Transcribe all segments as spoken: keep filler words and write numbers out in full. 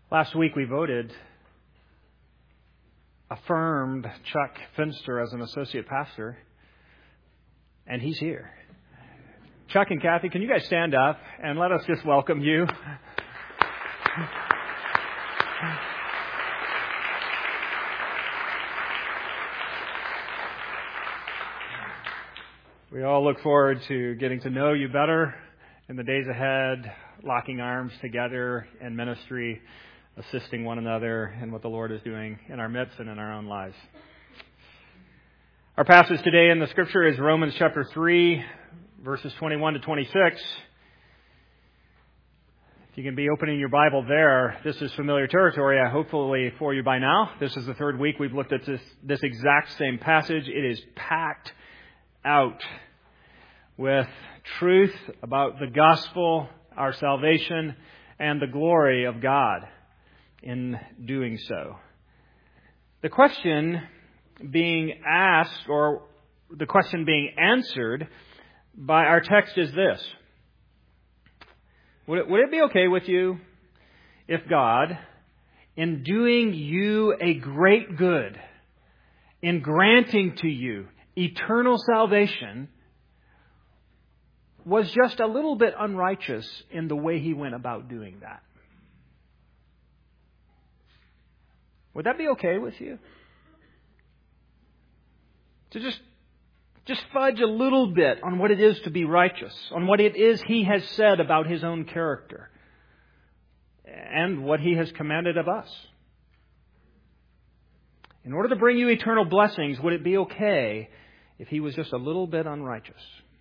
Last week we voted, affirmed Chuck Finster as an associate pastor, and he's here. Chuck and Kathy, can you guys stand up and let us just welcome you? We all look forward to getting to know you better in the days ahead, locking arms together in ministry, assisting one another in what the Lord is doing in our midst and in our own lives. Our passage today in the Scripture is Romans chapter three, verses twenty-one to twenty-six. If you can be opening your Bible there, this is familiar territory, hopefully, for you by now. This is the third week we've looked at this, this exact same passage. It is packed out with truth about the gospel, our salvation, and the glory of God in doing so. The question being asked, or the question being answered by our text is this. Would it, would it be okay with you if God, in doing you a great good, in granting to you eternal salvation, was just a little bit unrighteous in the way He went about doing that? Would that be okay with you? To just, just fudge a little bit on what it is to be righteous, on what it is He has said about His own character, and what He has commanded of us. In order to bring you eternal blessings, would it be okay if He was just a little bit unrighteous?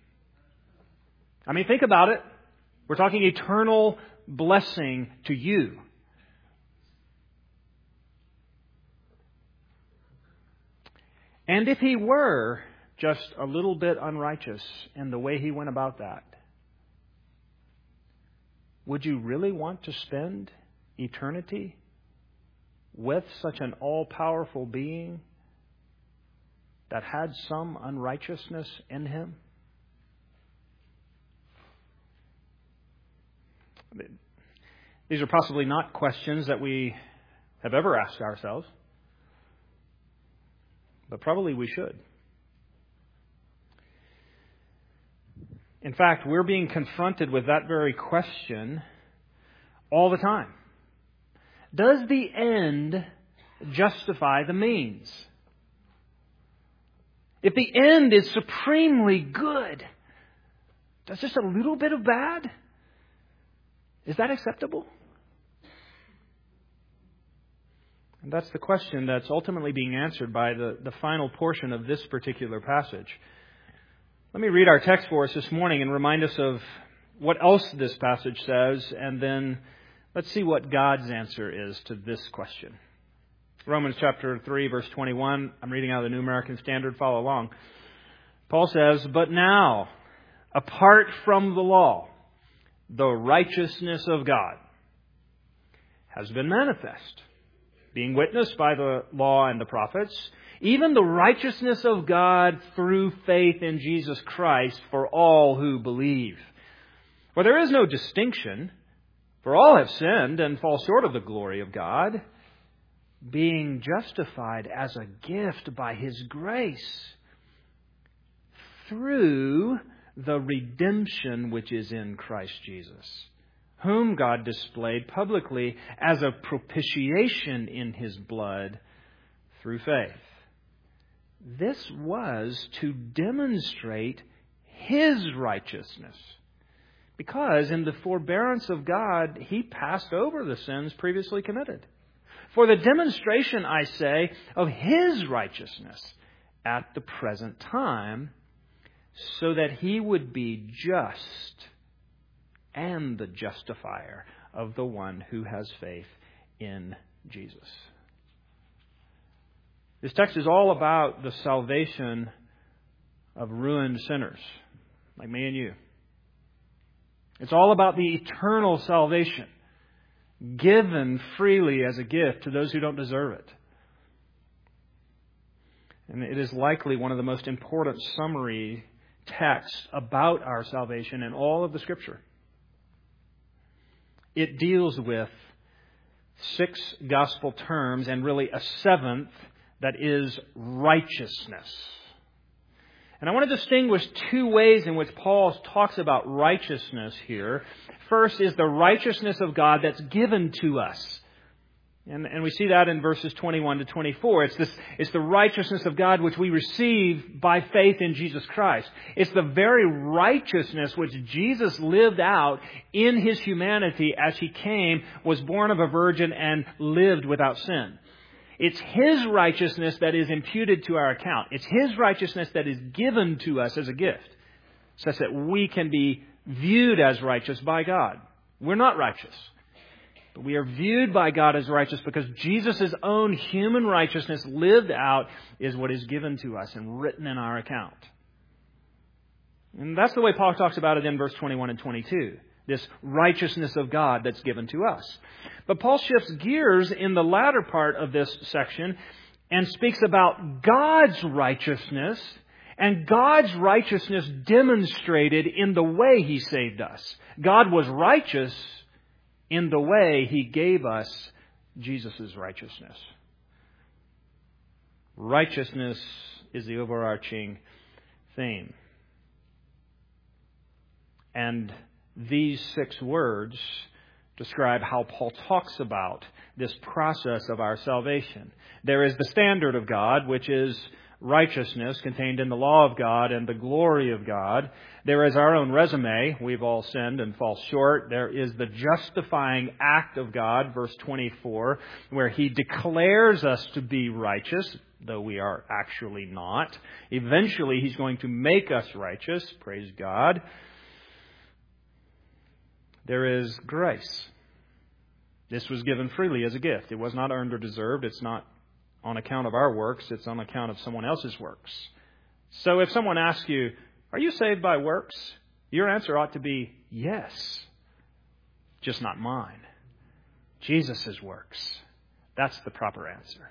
I mean, think about it. We're talking eternal blessing to you. And if He were just a little bit unrighteous in the way He went about that, would you really want to spend eternity with such an all-powerful being that had some unrighteousness in Him? These are possibly not questions that we have ever asked ourselves, but probably we should. In fact, we're being confronted with that very question all the time. Does the end justify the means? If the end is supremely good, does just a little bit of bad, is that acceptable? And that's the question that's ultimately being answered by the, the final portion of this particular passage. Let me read our text for us this morning and remind us of what else this passage says, and then let's see what God's answer is to this question. Romans chapter three, verse twenty-one. I'm reading out of the New American Standard. Follow along. Paul says, "But now, apart from the law, the righteousness of God has been manifest, being witnessed by the law and the prophets, even the righteousness of God through faith in Jesus Christ for all who believe. For there is no distinction, for all have sinned and fall short of the glory of God, being justified as a gift by His grace through the redemption which is in Christ Jesus, whom God displayed publicly as a propitiation in His blood through faith. This was to demonstrate His righteousness, because in the forbearance of God, He passed over the sins previously committed. For the demonstration, I say, of His righteousness at the present time, so that He would be just and the justifier of the one who has faith in Jesus." This text is all about the salvation of ruined sinners, like me and you. It's all about the eternal salvation given freely as a gift to those who don't deserve it. And it is likely one of the most important summary texts about our salvation in all of the Scripture. It deals with six gospel terms and really a seventh that is righteousness. And I want to distinguish two ways in which Paul talks about righteousness here. First is the righteousness of God that's given to us. And, and we see that in verses twenty-one to twenty-four. It's this, it's the righteousness of God which we receive by faith in Jesus Christ. It's the very righteousness which Jesus lived out in His humanity as He came, was born of a virgin, and lived without sin. It's His righteousness that is imputed to our account. It's His righteousness that is given to us as a gift, such that we can be viewed as righteous by God. We're not righteous. But we are viewed by God as righteous because Jesus' own human righteousness lived out is what is given to us and written in our account. And that's the way Paul talks about it in verse twenty-one and twenty-two. This righteousness of God that's given to us. But Paul shifts gears in the latter part of this section and speaks about God's righteousness and God's righteousness demonstrated in the way He saved us. God was righteous in the way He gave us Jesus' righteousness. Righteousness is the overarching theme. And these six words describe how Paul talks about this process of our salvation. There is the standard of God, which is righteousness contained in the law of God and the glory of God. There is our own resume. We've all sinned and fall short. There is the justifying act of God, verse twenty-four, where He declares us to be righteous, though we are actually not. Eventually, He's going to make us righteous. Praise God. There is grace. This was given freely as a gift. It was not earned or deserved. It's not on account of our works. It's on account of someone else's works. So if someone asks you, are you saved by works? Your answer ought to be yes. Just not mine. Jesus' works. That's the proper answer.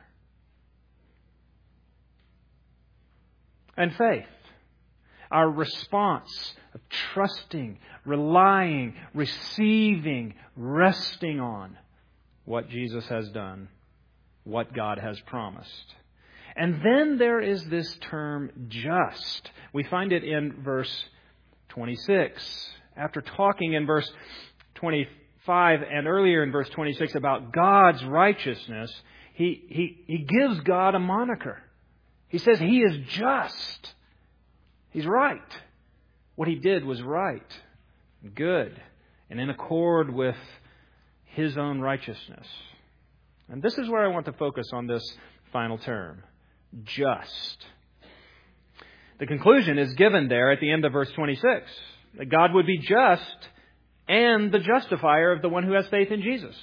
And faith. Our response of trusting, relying, receiving, resting on what Jesus has done, what God has promised. And then there is this term just. We find it in verse twenty-six. After talking in verse twenty-five and earlier in verse twenty-six about God's righteousness, he, he, he gives God a moniker. He says He is just. He's right. What He did was right, good, and in accord with His own righteousness. And this is where I want to focus on this final term, just. The conclusion is given there at the end of verse twenty-six, that God would be just and the justifier of the one who has faith in Jesus.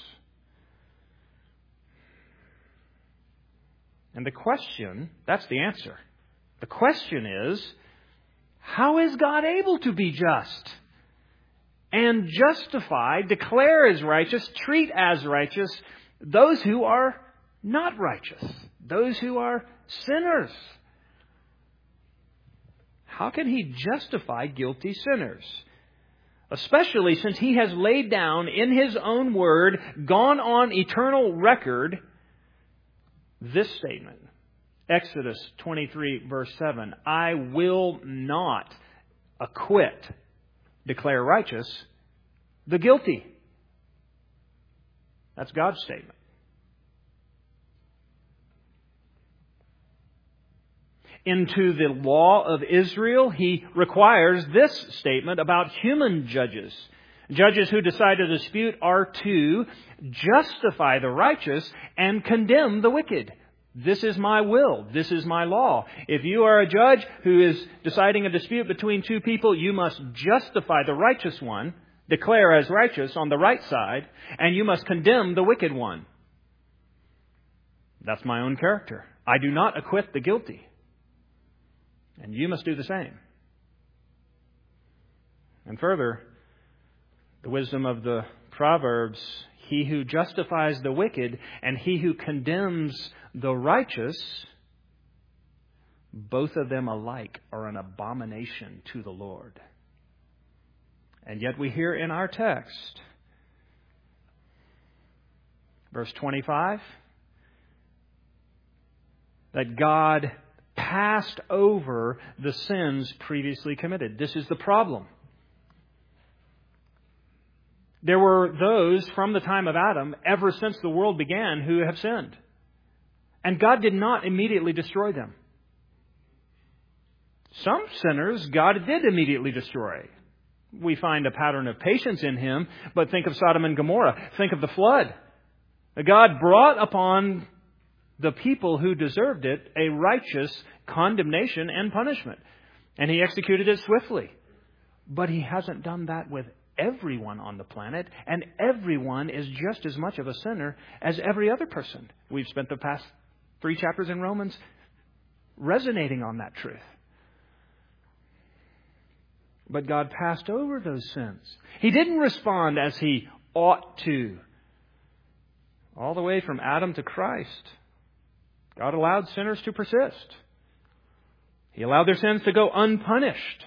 And the question, that's the answer. The question is, how is God able to be just and justify, declare as righteous, treat as righteous those who are not righteous, those who are sinners? How can He justify guilty sinners? Especially since He has laid down in His own word, gone on eternal record, this statement. Exodus twenty-three, verse seven. I will not acquit, declare righteous, the guilty. That's God's statement. Into the law of Israel, He requires this statement about human judges. Judges who decide a dispute are to justify the righteous and condemn the wicked. This is my will. This is my law. If you are a judge who is deciding a dispute between two people, you must justify the righteous one, declare as righteous on the right side, and you must condemn the wicked one. That's my own character. I do not acquit the guilty. And you must do the same. And further, the wisdom of the Proverbs, he who justifies the wicked and he who condemns the righteous, both of them alike are an abomination to the Lord. And yet we hear in our text, Verse twenty-five, that God passed over the sins previously committed. This is the problem. There were those from the time of Adam, ever since the world began, who have sinned. And God did not immediately destroy them. Some sinners God did immediately destroy. We find a pattern of patience in Him, but think of Sodom and Gomorrah. Think of the flood. God brought upon the people who deserved it a righteous condemnation and punishment. And He executed it swiftly. But He hasn't done that with everyone on the planet, and everyone is just as much of a sinner as every other person. We've spent the past three chapters in Romans resonating on that truth. But God passed over those sins. He didn't respond as He ought to. All the way from Adam to Christ, God allowed sinners to persist. He allowed their sins to go unpunished.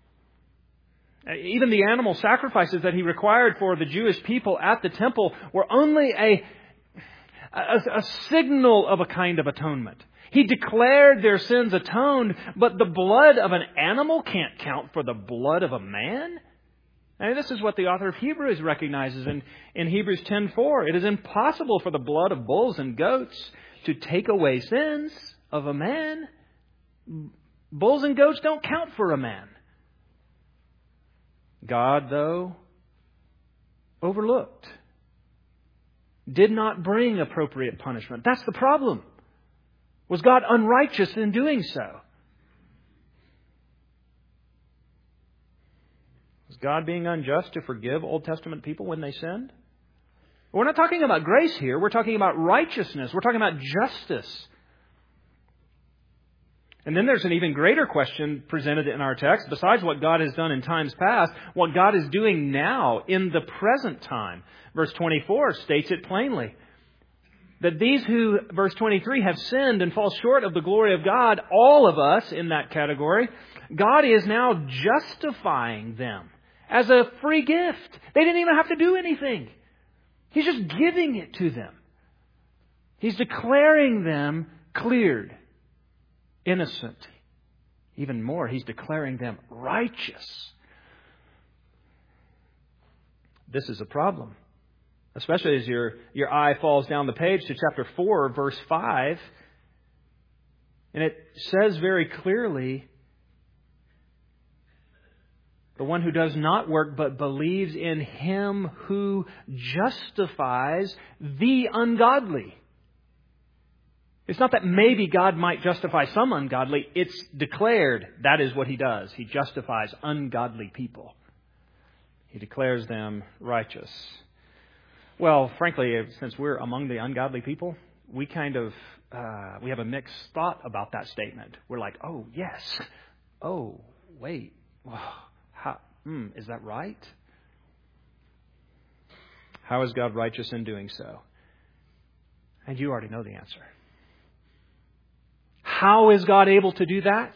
Even the animal sacrifices that He required for the Jewish people at the temple were only a, a, a signal of a kind of atonement. He declared their sins atoned, but the blood of an animal can't count for the blood of a man. And this is what the author of Hebrews recognizes in, in Hebrews ten four. It is impossible for the blood of bulls and goats to take away sins of a man. Bulls and goats don't count for a man. God, though, overlooked. Did not bring appropriate punishment. That's the problem. Was God unrighteous in doing so? Was God being unjust to forgive Old Testament people when they sinned? We're not talking about grace here. We're talking about righteousness. We're talking about justice. And then there's an even greater question presented in our text. Besides what God has done in times past, what God is doing now in the present time. Verse twenty-four states it plainly. That these who, verse twenty-three, have sinned and fall short of the glory of God, all of us in that category, God is now justifying them as a free gift. They didn't even have to do anything. He's just giving it to them. He's declaring them cleared, innocent. Even more, He's declaring them righteous. This is a problem. Especially as your, your eye falls down the page to chapter four, verse five. And it says very clearly, the one who does not work but believes in Him who justifies the ungodly. It's not that maybe God might justify some ungodly. It's declared that is what He does. He justifies ungodly people. He declares them righteous. Well, frankly, since we're among the ungodly people, we kind of, uh, we have a mixed thought about that statement. We're like, oh, yes. Oh, wait. How, hmm, is that right? How is God righteous in doing so? And you already know the answer. How is God able to do that?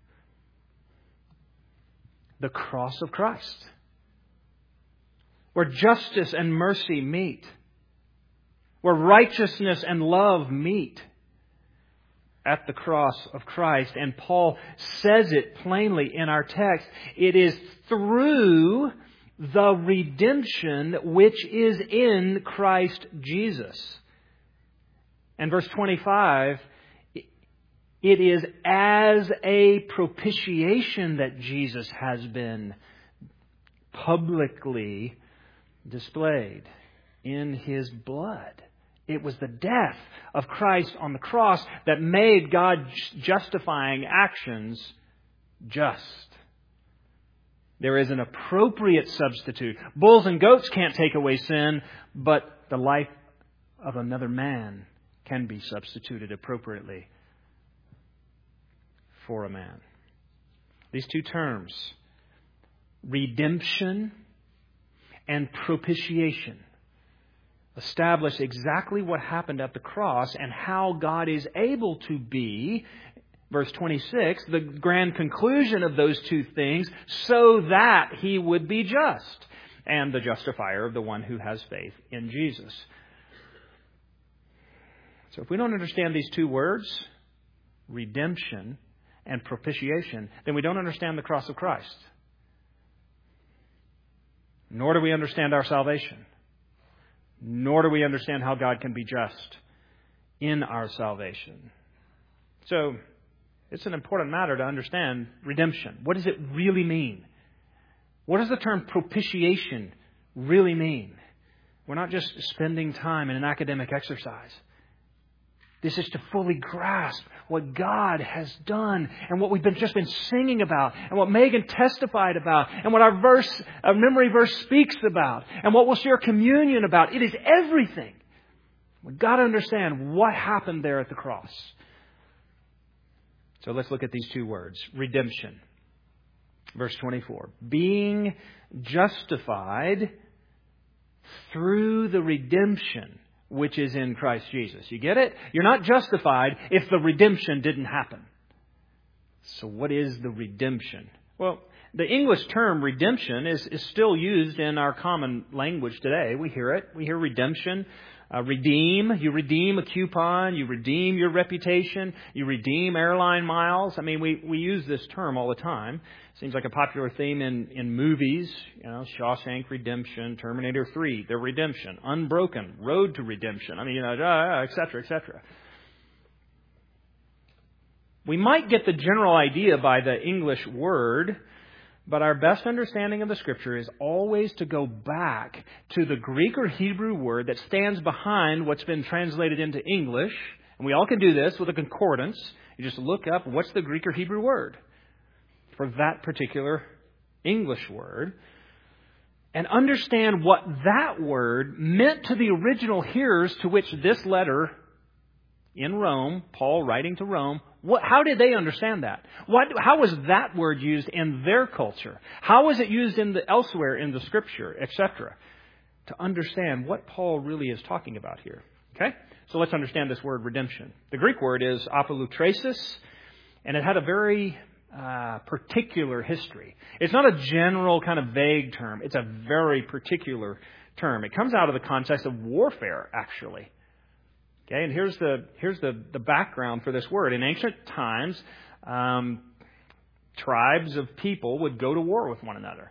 The cross of Christ. Where justice and mercy meet. Where righteousness and love meet. At the cross of Christ. And Paul says it plainly in our text. It is through the redemption which is in Christ Jesus. And verse twenty-five, it is as a propitiation that Jesus has been publicly displayed in His blood. It was the death of Christ on the cross that made God's justifying actions just. There is an appropriate substitute. Bulls and goats can't take away sin, but the life of another man can be substituted appropriately for a man. These two terms, redemption and propitiation, establish exactly what happened at the cross and how God is able to be, verse twenty-six, the grand conclusion of those two things, so that He would be just and the justifier of the one who has faith in Jesus. So if we don't understand these two words, redemption and propitiation, then we don't understand the cross of Christ. Nor do we understand our salvation. Nor do we understand how God can be just in our salvation. So it's an important matter to understand redemption. What does it really mean? What does the term propitiation really mean? We're not just spending time in an academic exercise. This is to fully grasp what God has done and what we've been just been singing about and what Megan testified about and what our verse, our memory verse speaks about and what we'll share communion about. It is everything. We've got to understand what happened there at the cross. So let's look at these two words. Redemption. Verse twenty-four. Being justified through the redemption which is in Christ Jesus. You get it? You're not justified if the redemption didn't happen. So what is the redemption? Well, the English term redemption is, is still used in our common language today. We hear it. We hear redemption. Uh, redeem. You redeem a coupon. You redeem your reputation. You redeem airline miles. I mean, we, we use this term all the time. Seems like a popular theme in, in movies. You know, Shawshank Redemption, Terminator three, The Redemption, Unbroken, Road to Redemption. I mean, you know, et cetera, et cetera. We might get the general idea by the English word, but our best understanding of the Scripture is always to go back to the Greek or Hebrew word that stands behind what's been translated into English. And we all can do this with a concordance. You just look up what's the Greek or Hebrew word for that particular English word and understand what that word meant to the original hearers to which this letter in Rome, Paul writing to Rome, what, how did they understand that? What, how was that word used in their culture? How was it used in the, elsewhere in the Scripture, et cetera? To understand what Paul really is talking about here. Okay? So let's understand this word redemption. The Greek word is apollutrasis, and it had a very uh, particular history. It's not a general kind of vague term. It's a very particular term. It comes out of the context of warfare, actually. Okay, and here's the here's the, the background for this word. In ancient times, um, tribes of people would go to war with one another.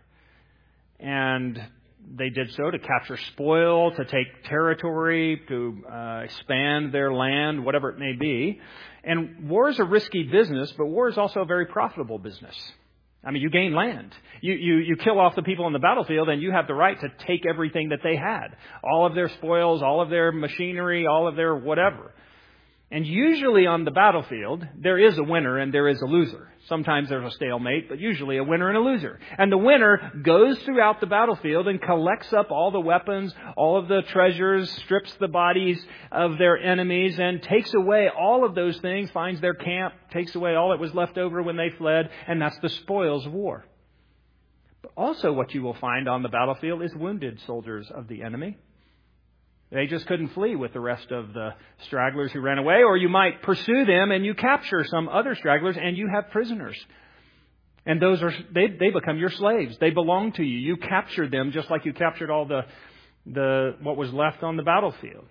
And they did so to capture spoil, to take territory, to uh, expand their land, whatever it may be. And war is a risky business, but war is also a very profitable business. I mean, you gain land. You, you, you kill off the people on the battlefield, and you have the right to take everything that they had. All of their spoils, all of their machinery, all of their whatever. And usually on the battlefield, there is a winner and there is a loser. Sometimes there's a stalemate, but usually a winner and a loser. And the winner goes throughout the battlefield and collects up all the weapons, all of the treasures, strips the bodies of their enemies, and takes away all of those things, finds their camp, takes away all that was left over when they fled, and that's the spoils of war. But also what you will find on the battlefield is wounded soldiers of the enemy. They just couldn't flee with the rest of the stragglers who ran away. Or you might pursue them and you capture some other stragglers and you have prisoners. And those are they, they become your slaves. They belong to you. You captured them just like you captured all the the what was left on the battlefield.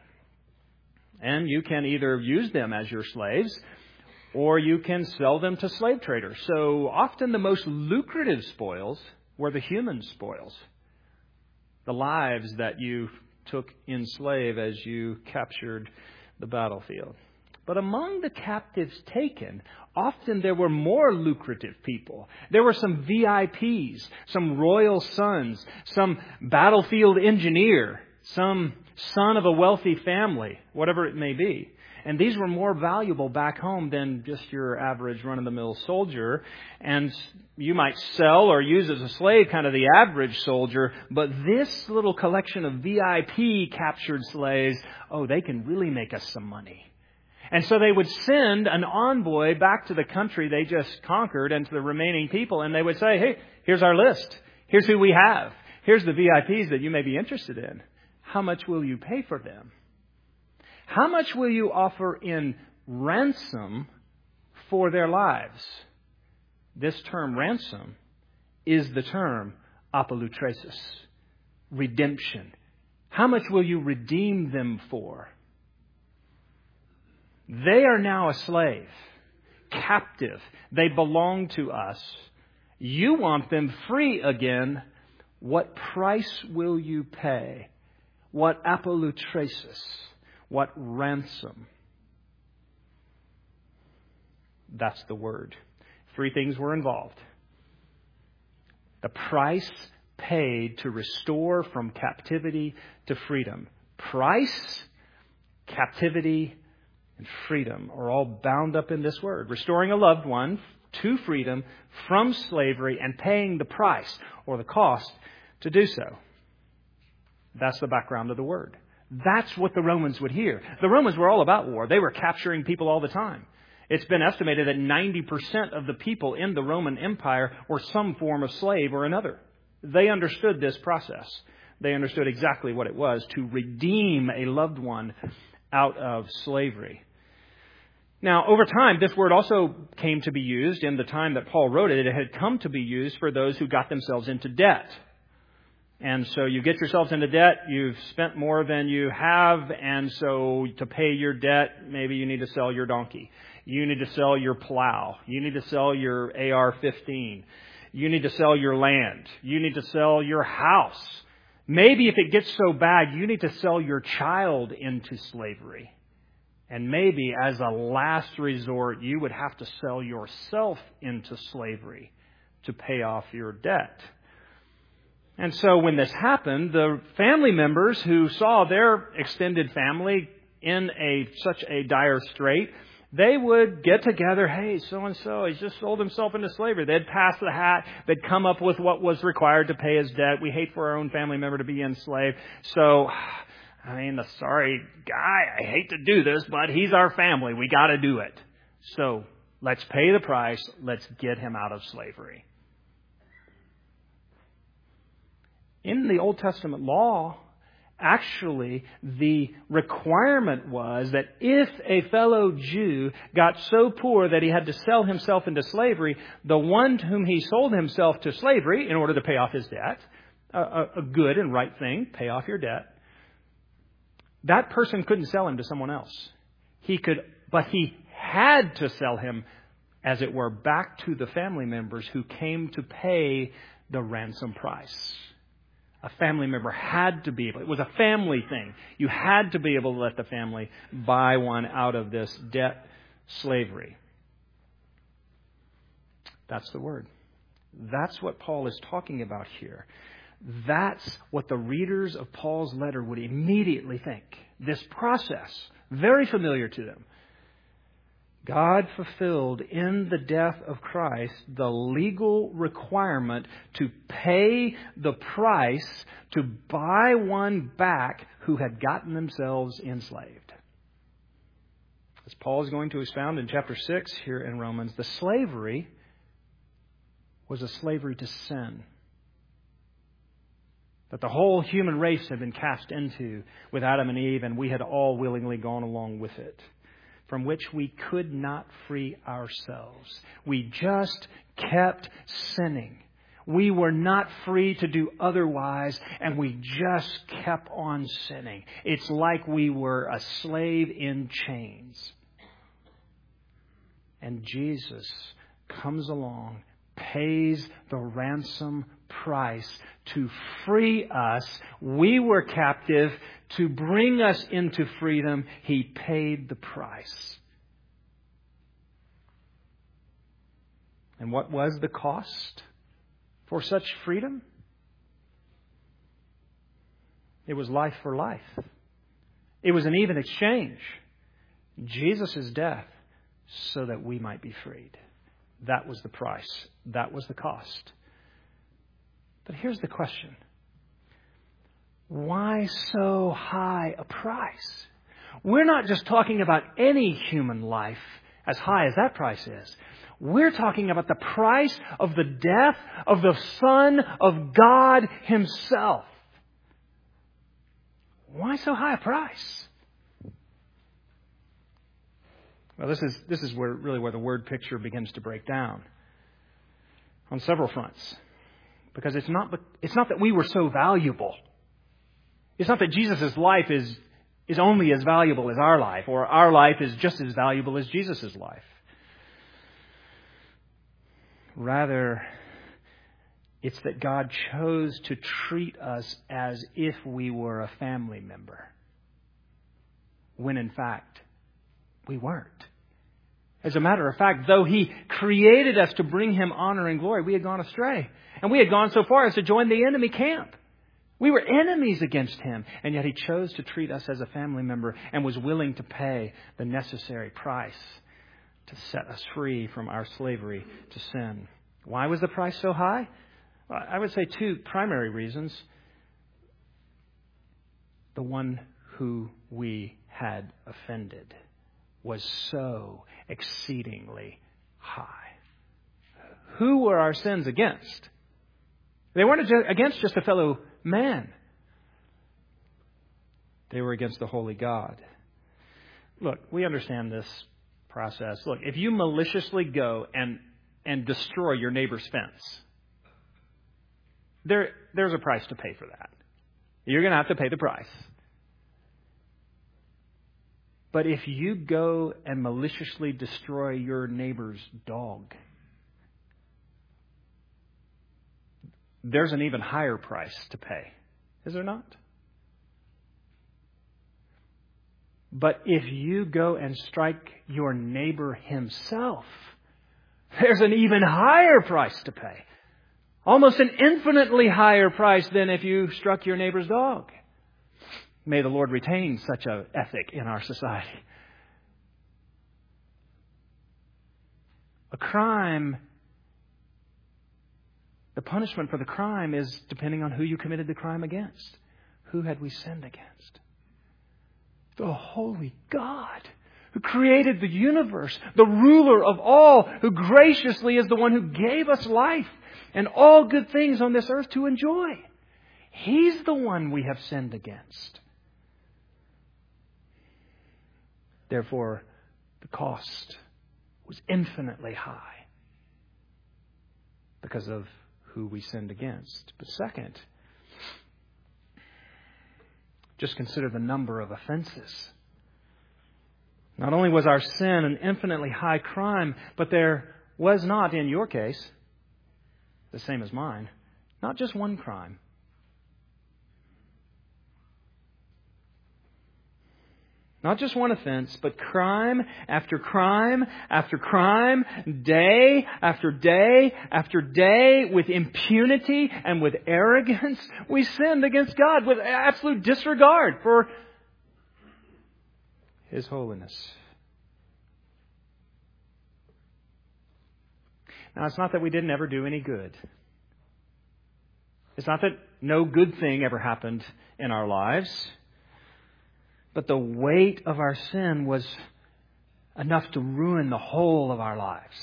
And you can either use them as your slaves or you can sell them to slave traders. So often the most lucrative spoils were the human spoils. The lives that you took in slave as you captured the battlefield. But among the captives taken, often there were more lucrative people. There were some V I Ps, some royal sons, some battlefield engineer, some son of a wealthy family, whatever it may be. And these were more valuable back home than just your average run-of-the-mill soldier. And you might sell or use as a slave kind of the average soldier. But this little collection of V I P captured slaves, oh, they can really make us some money. And so they would send an envoy back to the country they just conquered and to the remaining people. And they would say, hey, here's our list. Here's who we have. Here's the V I Ps that you may be interested in. How much will you pay for them? How much will you offer in ransom for their lives? This term ransom is the term apollutrasis, redemption. How much will you redeem them for? They are now a slave, captive. They belong to us. You want them free again. What price will you pay? What apolutresis? What ransom? That's the word. Three things were involved. The price paid to restore from captivity to freedom. Price, captivity, and freedom are all bound up in this word. Restoring a loved one to freedom from slavery and paying the price or the cost to do so. That's the background of the word. That's what the Romans would hear. The Romans were all about war. They were capturing people all the time. It's been estimated that ninety percent of the people in the Roman Empire were some form of slave or another. They understood this process. They understood exactly what it was to redeem a loved one out of slavery. Now, over time, this word also came to be used in the time that Paul wrote it. It had come to be used for those who got themselves into debt. And so you get yourselves into debt, you've spent more than you have, and so to pay your debt, maybe you need to sell your donkey. You need to sell your plow. You need to sell your A R fifteen. You need to sell your land. You need to sell your house. Maybe if it gets so bad, you need to sell your child into slavery. And maybe as a last resort, you would have to sell yourself into slavery to pay off your debt. And so when this happened, the family members who saw their extended family in a such a dire strait, they would get together, hey, so-and-so, he's just sold himself into slavery. They'd pass the hat. They'd come up with what was required to pay his debt. We hate for our own family member to be enslaved. So, I mean, the sorry guy, I hate to do this, but he's our family. We got to do it. So let's pay the price. Let's get him out of slavery. In the Old Testament law, actually, the requirement was that if a fellow Jew got so poor that he had to sell himself into slavery, the one to whom he sold himself to slavery in order to pay off his debt, a, a good and right thing, pay off your debt, that person couldn't sell him to someone else. He could, but he had to sell him, as it were, back to the family members who came to pay the ransom price. A family member had to be able, it was a family thing. You had to be able to let the family buy one out of this debt slavery. That's the word. That's what Paul is talking about here. That's what the readers of Paul's letter would immediately think. This process, very familiar to them. God fulfilled in the death of Christ the legal requirement to pay the price to buy one back who had gotten themselves enslaved. As Paul is going to expound in chapter six here in Romans, the slavery was a slavery to sin that the whole human race had been cast into with Adam and Eve, and we had all willingly gone along with it, from which we could not free ourselves. We just kept sinning. We were not free to do otherwise, and we just kept on sinning. It's like we were a slave in chains. And Jesus comes along, pays the ransom price to free us. We were captive. To bring us into freedom, He paid the price. And what was the cost for such freedom? It was life for life. It was an even exchange. Jesus' death so that we might be freed. That was the price. That was the cost. But here's the question. Why so high a price? We're not just talking about any human life as high as that price is. We're talking about the price of the death of the Son of God Himself. Why so high a price? Well, this is this is where really where the word picture begins to break down on several fronts. Because it's not it's not that we were so valuable. It's not that Jesus' life is, is only as valuable as our life, or our life is just as valuable as Jesus' life. Rather, it's that God chose to treat us as if we were a family member, when in fact we weren't. As a matter of fact, though He created us to bring Him honor and glory, we had gone astray. And we had gone so far as to join the enemy camp. We were enemies against Him, and yet He chose to treat us as a family member and was willing to pay the necessary price to set us free from our slavery to sin. Why was the price so high? Well, I would say two primary reasons. The one who we had offended was so exceedingly high. Who were our sins against? They weren't against just a fellow man. They were against the holy God. Look, we understand this process. Look, if you maliciously go and and destroy your neighbor's fence, there there's a price to pay for that. You're going to have to pay the price. But if you go and maliciously destroy your neighbor's dog, there's an even higher price to pay. Is there not? But if you go and strike your neighbor himself, there's an even higher price to pay. Almost an infinitely higher price than if you struck your neighbor's dog. May the Lord retain such an ethic in our society. A crime, the punishment for the crime is depending on who you committed the crime against. Who had we sinned against? The holy God who created the universe, the ruler of all, who graciously is the one who gave us life and all good things on this earth to enjoy. He's the one we have sinned against. Therefore, the cost was infinitely high because of who we sinned against. But second, just consider the number of offenses. Not only was our sin an infinitely high crime, but there was not, in your case, the same as mine, not just one crime. Not just one offense, but crime after crime after crime, day after day after day, with impunity and with arrogance. We sinned against God with absolute disregard for His holiness. Now, it's not that we didn't ever do any good. It's not that no good thing ever happened in our lives. But the weight of our sin was enough to ruin the whole of our lives.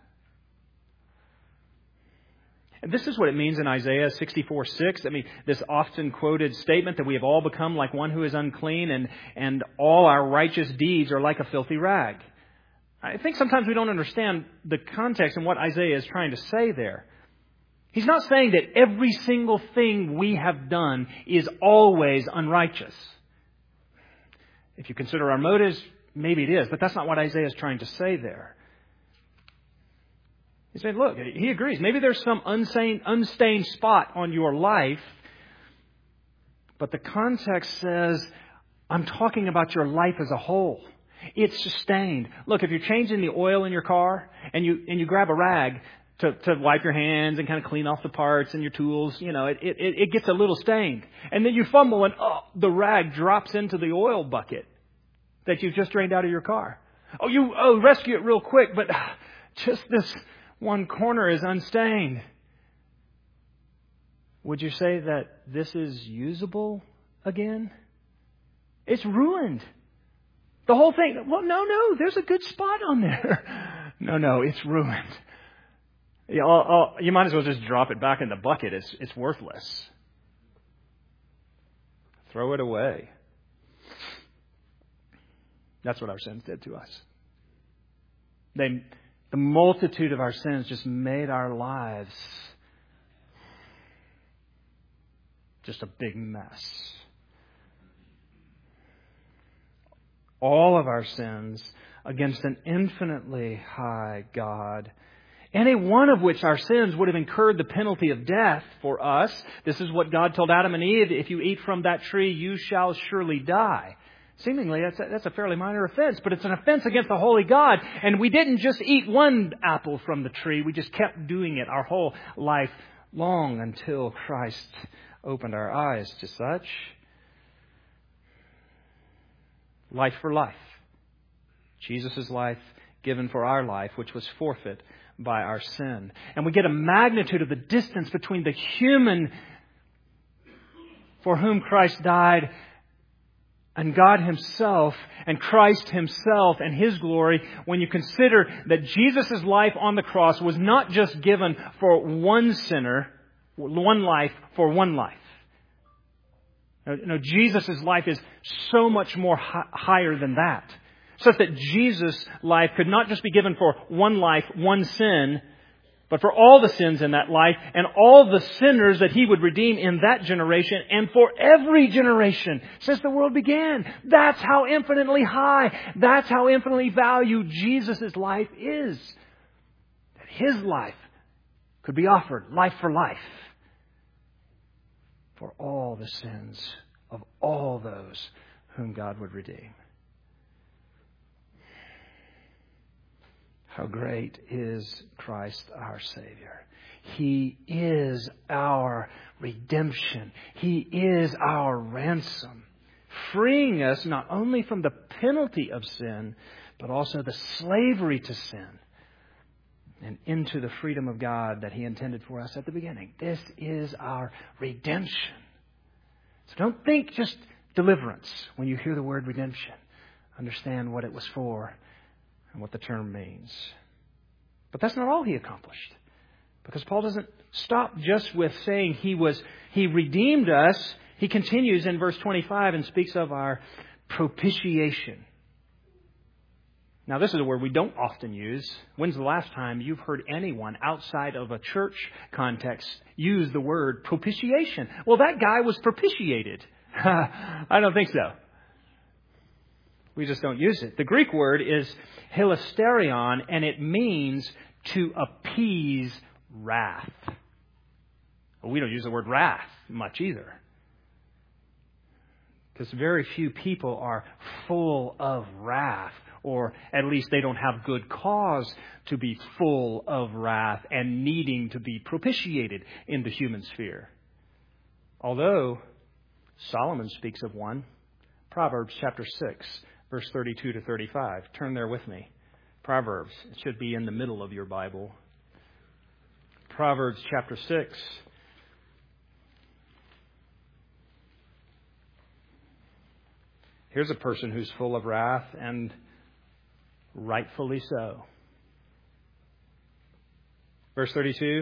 And this is what it means in Isaiah sixty-four six. I mean, this often quoted statement that we have all become like one who is unclean, and, and all our righteous deeds are like a filthy rag. I think sometimes we don't understand the context and what Isaiah is trying to say there. He's not saying that every single thing we have done is always unrighteous. If you consider our motives, maybe it is, but that's not what Isaiah is trying to say there. He said, look, he agrees. Maybe there's some unstained, unstained spot on your life, but the context says, I'm talking about your life as a whole. It's sustained. Look, if you're changing the oil in your car and you and you grab a rag to, to wipe your hands and kind of clean off the parts and your tools, you know, it, it, it gets a little stained. And then you fumble and, oh, the rag drops into the oil bucket that you've just drained out of your car. Oh, you oh rescue it real quick, but just this one corner is unstained. Would you say that this is usable again? It's ruined. The whole thing. Well, no, no, there's a good spot on there. No, no, it's ruined. Yeah, I'll, I'll, you might as well just drop it back in the bucket. It's, it's worthless. Throw it away. That's what our sins did to us. They, the multitude of our sins just made our lives just a big mess. all of our sins against an infinitely high God, any one of which our sins would have incurred the penalty of death for us. This is what God told Adam and Eve, if you eat from that tree, you shall surely die. Seemingly, that's a, that's a fairly minor offense, but it's an offense against the holy God. And we didn't just eat one apple from the tree, we just kept doing it our whole life long until Christ opened our eyes to such. Life for life. Jesus' life given for our life, which was forfeit by our sin. And we get a magnitude of the distance between the human for whom Christ died and God Himself and Christ Himself and His glory when you consider that Jesus' life on the cross was not just given for one sinner, one life for one life. No, no, Jesus' life is so much more hi- higher than that. Such that Jesus' life could not just be given for one life, one sin, but for all the sins in that life and all the sinners that He would redeem in that generation and for every generation since the world began. That's how infinitely high, that's how infinitely valued Jesus' life is. That His life could be offered life for life for all the sins of all those whom God would redeem. How great is Christ our Savior. He is our redemption. He is our ransom, freeing us not only from the penalty of sin, but also the slavery to sin, and into the freedom of God that He intended for us at the beginning. This is our redemption. So don't think just deliverance when you hear the word redemption. Understand what it was for and what the term means. But that's not all He accomplished. Because Paul doesn't stop just with saying He was He redeemed us. He continues in verse twenty-five and speaks of our propitiation. Now, this is a word we don't often use. When's the last time you've heard anyone outside of a church context use the word propitiation? Well, that guy was propitiated. I don't think so. We just don't use it. The Greek word is hilasterion, and it means to appease wrath. Well, we don't use the word wrath much either. Because very few people are full of wrath, or at least they don't have good cause to be full of wrath and needing to be propitiated in the human sphere. Although Solomon speaks of one. Proverbs chapter six, verse thirty-two to thirty-five. Turn there with me. Proverbs. It should be in the middle of your Bible. Proverbs chapter six. Here's a person who's full of wrath, and rightfully so. Verse thirty-two.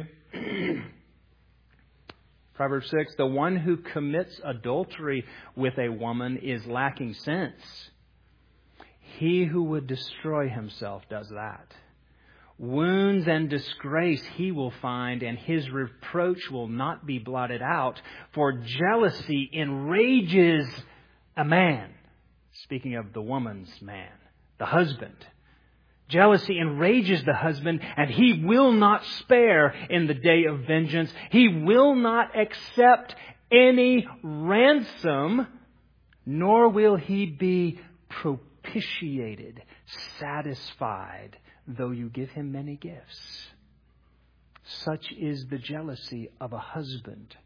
Proverbs six, the one who commits adultery with a woman is lacking sense. He who would destroy himself does that. Wounds and disgrace he will find, and his reproach will not be blotted out. For jealousy enrages a man. Speaking of the woman's man, the husband. Jealousy enrages the husband, and he will not spare in the day of vengeance. He will not accept any ransom, nor will he be propitiated, satisfied, though you give him many gifts. Such is the jealousy of a husband.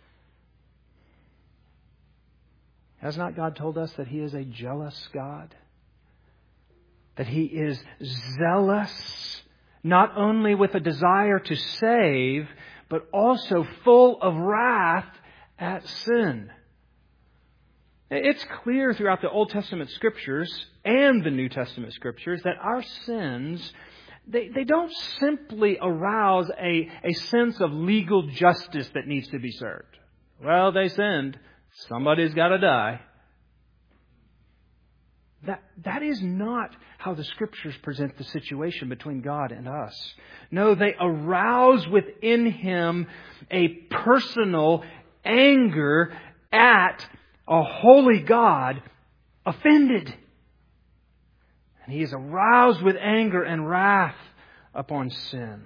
Has not God told us that He is a jealous God? That He is zealous, not only with a desire to save, but also full of wrath at sin. It's clear throughout the Old Testament Scriptures and the New Testament Scriptures that our sins, they, they don't simply arouse a, a sense of legal justice that needs to be served. Well, they sinned. Somebody's got to die. That, that is not how the Scriptures present the situation between God and us. No, they arouse within Him a personal anger at a holy God offended. And He is aroused with anger and wrath upon sin.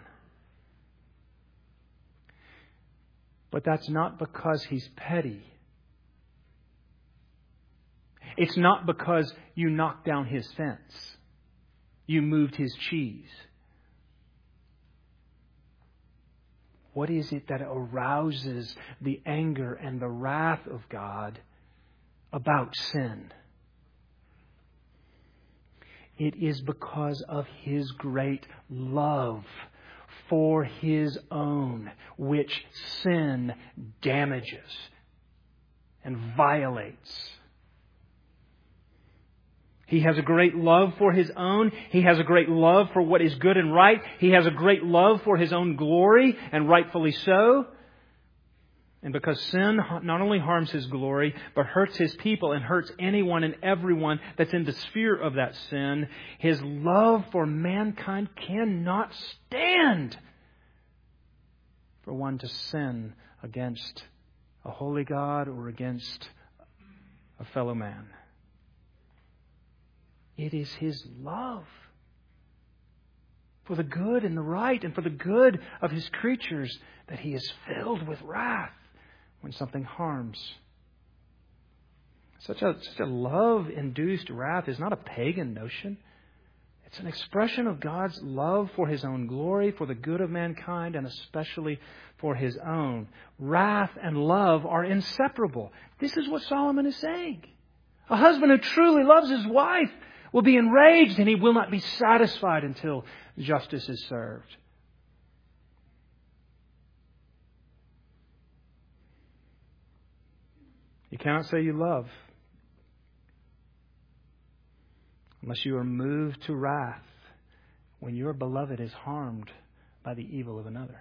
But that's not because He's petty. It's not because you knocked down His fence. You moved His cheese. What is it that arouses the anger and the wrath of God about sin? It is because of His great love for His own, which sin damages and violates. He has a great love for His own. He has a great love for what is good and right. He has a great love for His own glory, and rightfully so. And because sin not only harms His glory, but hurts His people and hurts anyone and everyone that's in the sphere of that sin, His love for mankind cannot stand for one to sin against a holy God or against a fellow man. It is His love for the good and the right and for the good of His creatures that He is filled with wrath when something harms. Such a, such a love-induced wrath is not a pagan notion. It's an expression of God's love for His own glory, for the good of mankind, and especially for His own. Wrath and love are inseparable. This is what Solomon is saying. A husband who truly loves his wife will be enraged, and he will not be satisfied until justice is served. You cannot say you love unless you are moved to wrath when your beloved is harmed by the evil of another.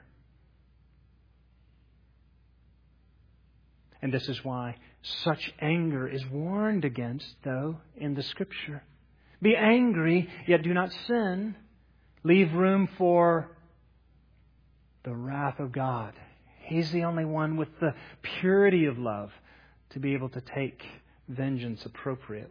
And this is why such anger is warned against, though, in the Scripture. Be angry, yet do not sin. Leave room for the wrath of God. He's the only one with the purity of love to be able to take vengeance appropriately.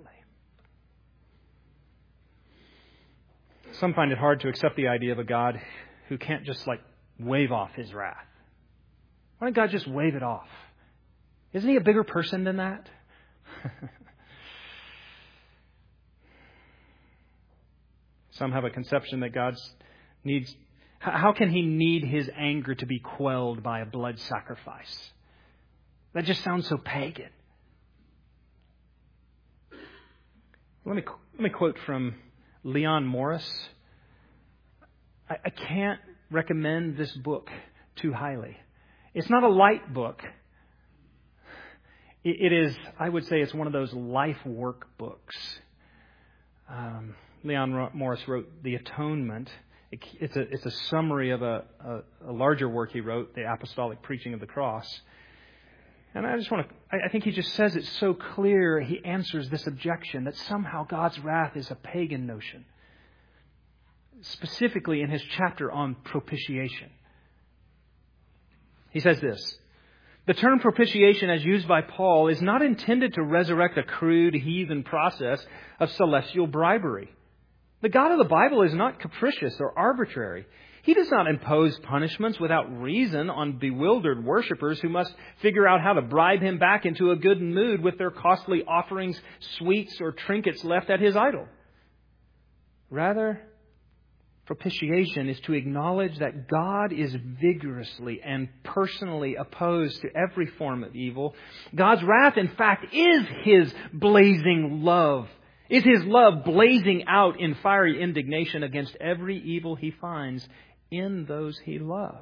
Some find it hard to accept the idea of a God who can't just like wave off His wrath. Why don't God just wave it off? Isn't He a bigger person than that? Some have a conception that God needs... How can He need His anger to be quelled by a blood sacrifice? That just sounds so pagan. Let me, let me quote from Leon Morris. I, I can't recommend this book too highly. It's not a light book. It, it is, I would say, it's one of those life work books. Um, Leon Morris wrote The Atonement. It, it's a it's a summary of a, a, a larger work he wrote, The Apostolic Preaching of the Cross. And I just want to, I, I think he just says it so clear. He answers this objection that somehow God's wrath is a pagan notion. Specifically in his chapter on propitiation. He says this: the term propitiation as used by Paul is not intended to resurrect a crude heathen process of celestial bribery. The God of the Bible is not capricious or arbitrary. He does not impose punishments without reason on bewildered worshipers who must figure out how to bribe Him back into a good mood with their costly offerings, sweets, or trinkets left at His idol. Rather, propitiation is to acknowledge that God is vigorously and personally opposed to every form of evil. God's wrath, in fact, is His blazing love. Is His love blazing out in fiery indignation against every evil He finds in those He loves.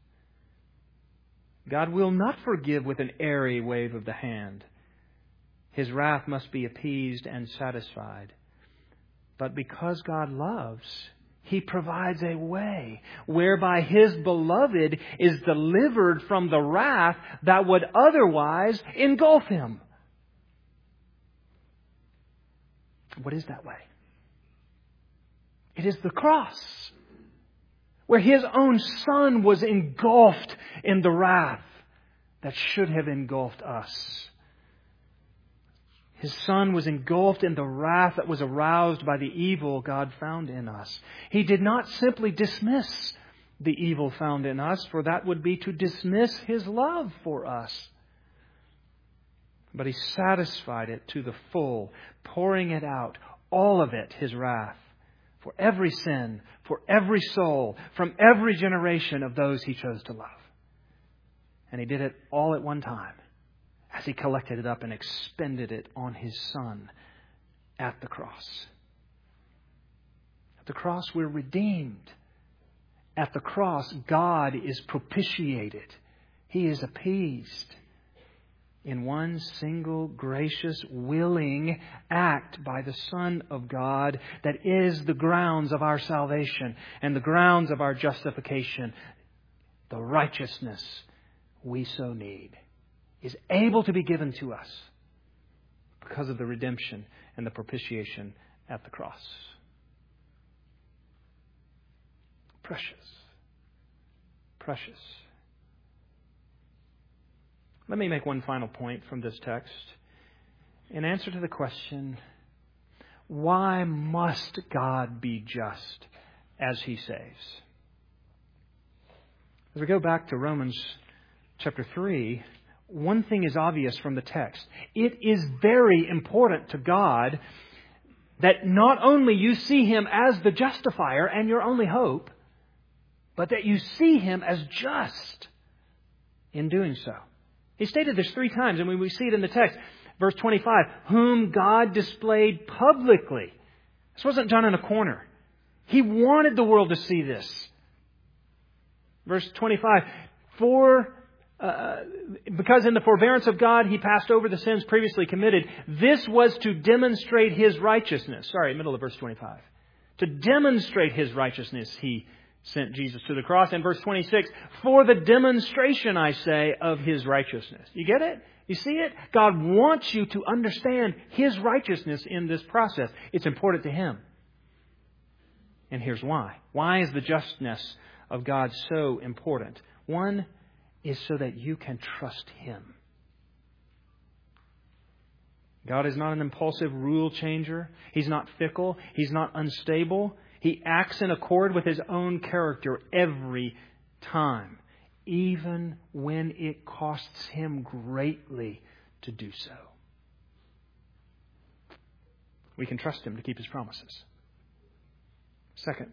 God will not forgive with an airy wave of the hand. His wrath must be appeased and satisfied. But because God loves, He provides a way whereby His beloved is delivered from the wrath that would otherwise engulf Him. What is that way? It is the cross, where His own Son was engulfed in the wrath that should have engulfed us. His Son was engulfed in the wrath that was aroused by the evil God found in us. He did not simply dismiss the evil found in us, for that would be to dismiss His love for us. But He satisfied it to the full, pouring it out, all of it, His wrath, for every sin, for every soul, from every generation of those He chose to love. And He did it all at one time, as He collected it up and expended it on His Son at the cross. At the cross, we're redeemed. At the cross, God is propitiated. He is appeased in one single gracious, willing act by the Son of God that is the grounds of our salvation and the grounds of our justification. The righteousness we so need is able to be given to us because of the redemption and the propitiation at the cross. Precious. Precious. Let me make one final point from this text. In answer to the question, why must God be just as He saves? As we go back to Romans chapter three, one thing is obvious from the text. It is very important to God that not only you see Him as the justifier and your only hope, but that you see Him as just in doing so. He stated this three times, and we see it in the text. Verse twenty-five, whom God displayed publicly. This wasn't done in a corner. He wanted the world to see this. Verse twenty-five, for uh, because in the forbearance of God He passed over the sins previously committed, this was to demonstrate His righteousness. Sorry, middle of verse twenty-five. To demonstrate His righteousness, He sent Jesus to the cross. And verse twenty-six, for the demonstration, I say, of His righteousness. You get it? You see it? God wants you to understand His righteousness in this process. It's important to Him. And here's why. Why is the justness of God so important? One is so that you can trust Him. God is not an impulsive rule changer. He's not fickle. He's not unstable. He acts in accord with His own character every time, even when it costs Him greatly to do so. We can trust Him to keep His promises. Second,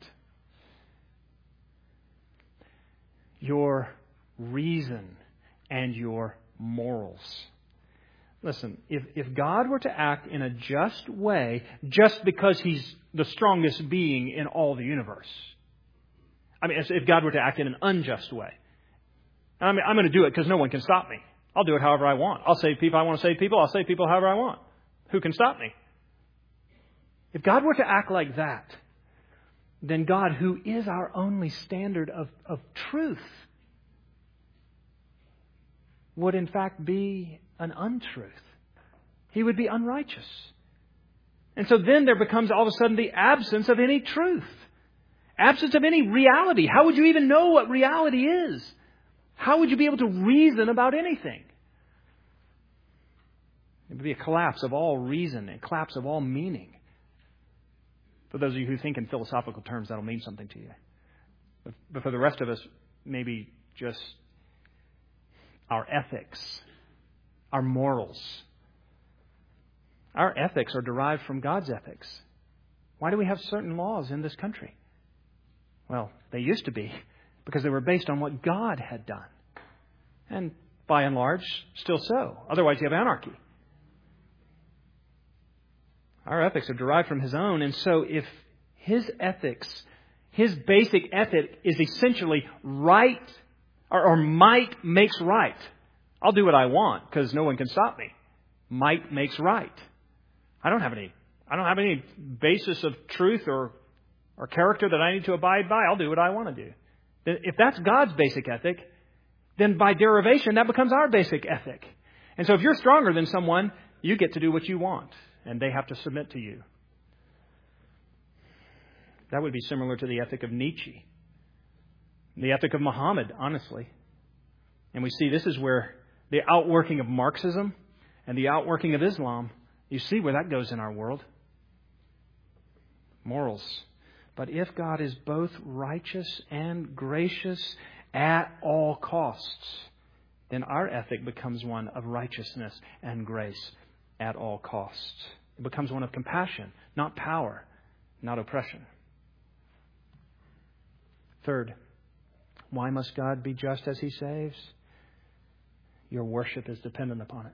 your reason and your morals. Listen, if, if God were to act in a just way just because He's the strongest being in all the universe, I mean, if God were to act in an unjust way, I mean, I'm going to do it because no one can stop me. I'll do it however I want. I'll save people. I want to save people. I'll save people however I want. Who can stop me? If God were to act like that, then God, who is our only standard of, of truth, would in fact be an untruth. He would be unrighteous. And so then there becomes all of a sudden the absence of any truth. Absence of any reality. How would you even know what reality is? How would you be able to reason about anything? It would be a collapse of all reason, a collapse of all meaning. For those of you who think in philosophical terms, that'll mean something to you. But for the rest of us, maybe just our ethics, our morals. Our ethics are derived from God's ethics. Why do we have certain laws in this country? Well, they used to be because they were based on what God had done. And by and large, still so. Otherwise, you have anarchy. Our ethics are derived from His own. And so if His ethics, His basic ethic is essentially right or, or might makes right. I'll do what I want because no one can stop me. Might makes right. I don't have any, I don't have any basis of truth or, or character that I need to abide by. I'll do what I want to do. If that's God's basic ethic, then by derivation, that becomes our basic ethic. And so if you're stronger than someone, you get to do what you want. And they have to submit to you. That would be similar to the ethic of Nietzsche. The ethic of Muhammad, honestly. And we see this is where the outworking of Marxism and the outworking of Islam You see where that goes in our world. Morals. But if God is both righteous and gracious at all costs, then our ethic becomes one of righteousness and grace at all costs. It becomes one of compassion, not power, not oppression. Third, why must God be just as He saves? Your worship is dependent upon it.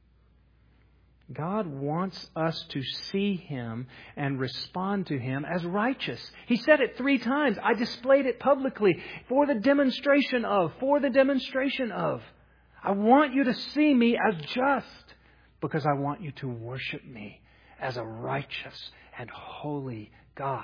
God wants us to see Him and respond to Him as righteous. He said it three times. I displayed it publicly for the demonstration of, for the demonstration of. I want you to see me as just because I want you to worship me as a righteous and holy God.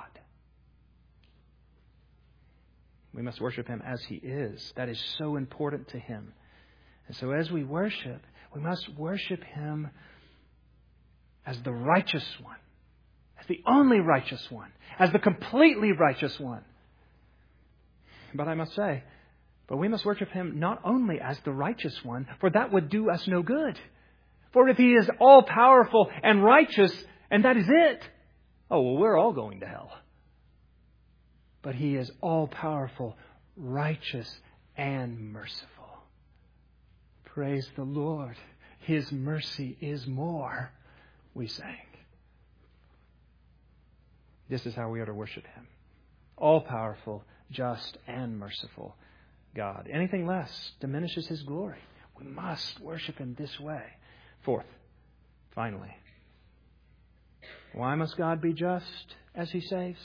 We must worship Him as He is. That is so important to Him. And so as we worship, we must worship Him as the righteous one, as the only righteous one, as the completely righteous one. But I must say, but we must worship Him not only as the righteous one, for that would do us no good. For if He is all-powerful and righteous, and that is it, oh, well, we're all going to hell. But He is all-powerful, righteous, and merciful. Praise the Lord. His mercy is more, we sang. This is how we are to worship Him. All-powerful, just, and merciful God. Anything less diminishes His glory. We must worship Him this way. Fourth, finally, why must God be just as He saves?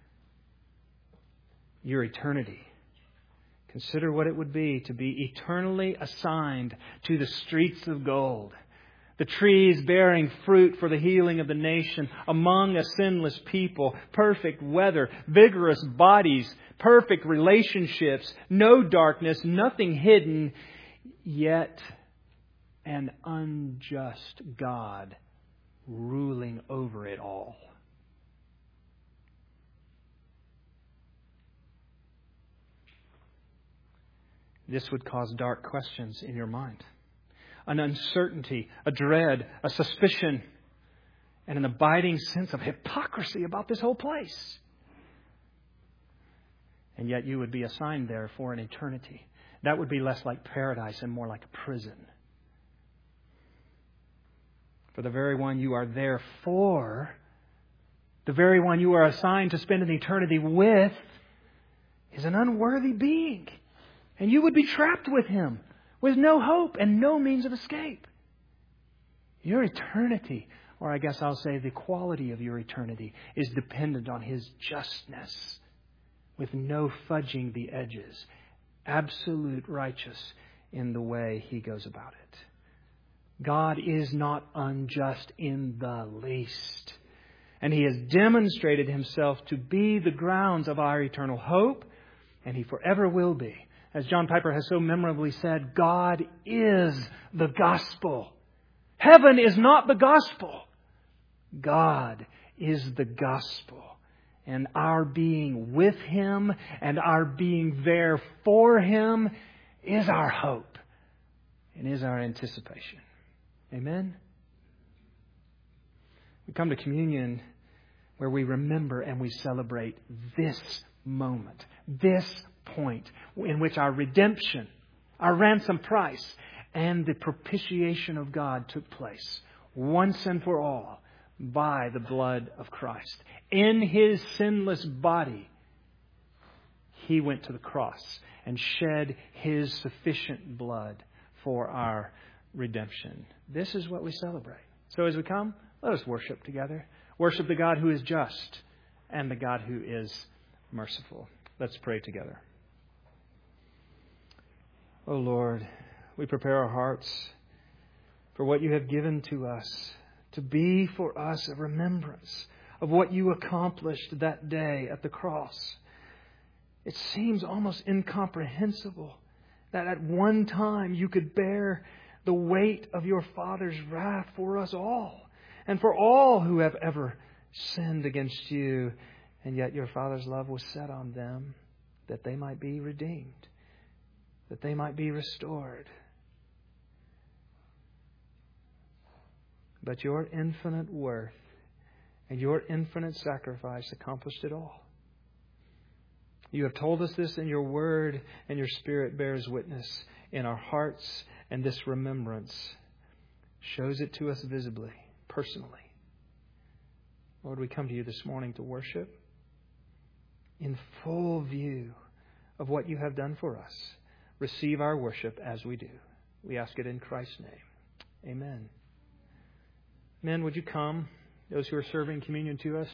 Your eternity. Consider what it would be to be eternally assigned to the streets of gold. The trees bearing fruit for the healing of the nation, among a sinless people, perfect weather, vigorous bodies, perfect relationships, no darkness, nothing hidden, yet an unjust God ruling over it all. This would cause dark questions in your mind. An uncertainty, a dread, a suspicion, and an abiding sense of hypocrisy about this whole place. And yet you would be assigned there for an eternity. That would be less like paradise and more like a prison. For the very one you are there for, the very one you are assigned to spend an eternity with, is an unworthy being. And you would be trapped with Him, with no hope and no means of escape. Your eternity, or I guess I'll say the quality of your eternity, is dependent on His justness, with no fudging the edges. Absolute righteous in the way He goes about it. God is not unjust in the least. And He has demonstrated Himself to be the grounds of our eternal hope, and He forever will be. As John Piper has so memorably said, God is the gospel. Heaven is not the gospel. God is the gospel. And our being with Him and our being there for Him is our hope and is our anticipation. Amen? We come to communion where we remember and we celebrate this moment, this point in which our redemption, our ransom price, and the propitiation of God took place once and for all by the blood of Christ. In His sinless body, He went to the cross and shed His sufficient blood for our redemption. This is what we celebrate. So as we come, let us worship together. Worship the God who is just and the God who is merciful. Let's pray together. O Lord, we prepare our hearts for what You have given to us, to be for us a remembrance of what You accomplished that day at the cross. It seems almost incomprehensible that at one time You could bear the weight of Your Father's wrath for us all and for all who have ever sinned against You. And yet Your Father's love was set on them that they might be redeemed, that they might be restored. But your infinite worth and your infinite sacrifice accomplished it all. You have told us this in your word, and your Spirit bears witness in our hearts, and this remembrance shows it to us visibly, personally. Lord, we come to you this morning to worship in full view of what you have done for us. Receive our worship as we do. We ask it in Christ's name. Amen. Men, would you come? Those who are serving communion to us.